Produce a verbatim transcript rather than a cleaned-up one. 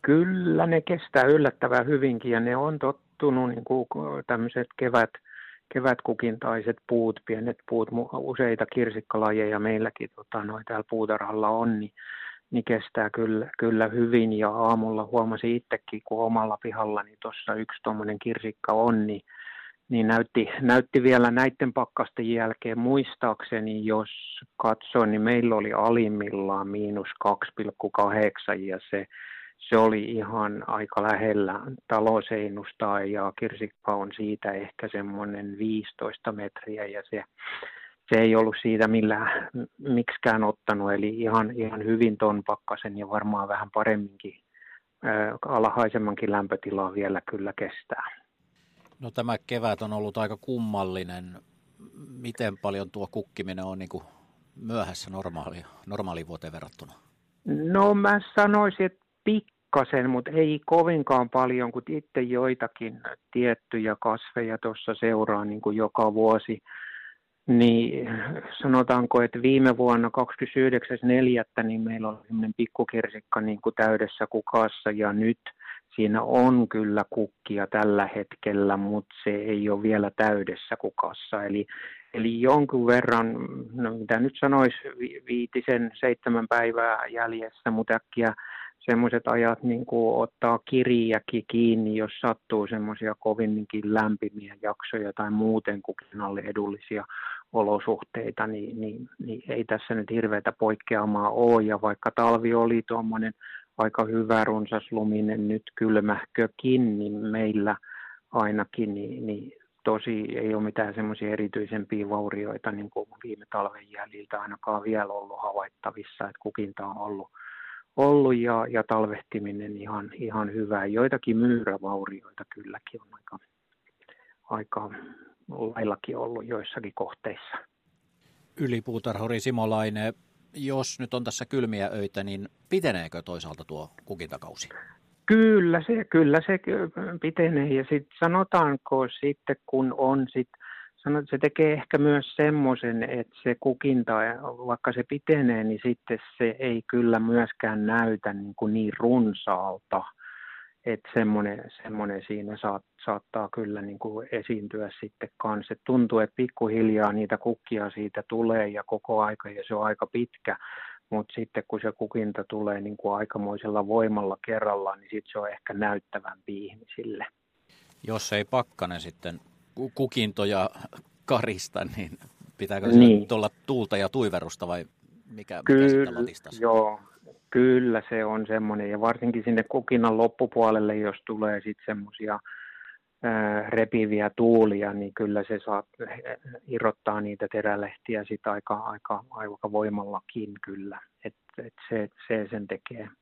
Kyllä ne kestää yllättävän hyvinkin ja ne on tottunut niin kuin tämmöiset kevät, kevätkukintaiset puut, pienet puut, useita kirsikkalajeja meilläkin tota, noin täällä puutarhalla on, niin, niin kestää kyllä, kyllä hyvin ja aamulla huomasin itsekin, kun omalla pihalla niin tuossa yksi tuommoinen kirsikka on, niin, niin näytti, näytti vielä näiden pakkasten jälkeen muistaakseni, jos katsoin, niin meillä oli alimmillaan miinus kaksi pilkku kahdeksan ja se Se oli ihan aika lähellä taloseinustaa ja kirsikka on siitä ehkä semmoinen viisitoista metriä ja se, se ei ollut siitä millään miksikään ottanut, eli ihan, ihan hyvin ton pakkasen ja varmaan vähän paremminkin ää, alhaisemmankin lämpötilaa vielä kyllä kestää. No tämä kevät on ollut aika kummallinen. Miten paljon tuo kukkiminen on niin kuin myöhässä normaalia, normaaliin vuoteen verrattuna? No mä sanoisin, että pikkasen, mutta ei kovinkaan paljon, kun itse joitakin tiettyjä kasveja tuossa seuraa niin kuin joka vuosi. Niin sanotaanko, että viime vuonna kahdeskymmenesyhdeksäs neljättä niin meillä oli sellainen pikkukirsikka niin kuin täydessä kukassa ja nyt siinä on kyllä kukkia tällä hetkellä, mutta se ei ole vielä täydessä kukassa. Eli, eli jonkun verran, no mitä nyt sanoisi, viitisen, seitsemän päivää jäljessä, mutta äkkiä semmoiset ajat niin kuin ottaa kirjäkin kiinni, jos sattuu semmoisia kovinkin lämpimiä jaksoja tai muuten kukinalle edullisia olosuhteita, niin, niin, niin ei tässä nyt hirveätä poikkeamaa ole. Ja vaikka talvi oli tuommoinen aika hyvä runsasluminen nyt kylmähkökin, niin meillä ainakin niin, niin tosi ei ole mitään semmoisia erityisempiä vaurioita niin kuin viime talven jäljiltä ainakaan vielä ollut havaittavissa, että kukinta on ollut ollut ja, ja talvehtiminen ihan, ihan hyvä. Joitakin myyrävaurioita kylläkin on aika, aika laillakin ollut joissakin kohteissa. Ylipuutarhuri Simolainen, jos nyt on tässä kylmiä öitä, niin piteneekö toisaalta tuo kukintakausi? Kyllä se, kyllä se pitenee ja sitten sanotaanko sitten kun on sitten, se tekee ehkä myös semmoisen, että se kukinta, vaikka se pitenee, niin sitten se ei kyllä myöskään näytä niin, kuin niin runsaalta, että semmoinen, semmoinen siinä saat, saattaa kyllä niin kuin esiintyä sitten kanssa. Et tuntuu, että pikkuhiljaa niitä kukkia siitä tulee ja koko aika ja se on aika pitkä, mutta sitten kun se kukinta tulee niin kuin aikamoisella voimalla kerrallaan, niin sitten se on ehkä näyttävämpi ihmisille. Jos ei pakkanen sitten kukintoja karista, niin pitääkö niin. tuolla tuulta ja tuiverusta vai mikä, Kyllä, mikä sitten latistasi? Joo, kyllä se on semmoinen ja varsinkin sinne kukinan loppupuolelle, jos tulee sitten semmoisia repiviä tuulia, niin kyllä se saa irrottaa niitä terälehtiä sit aika, aika, aika voimallakin kyllä, että et se, se sen tekee.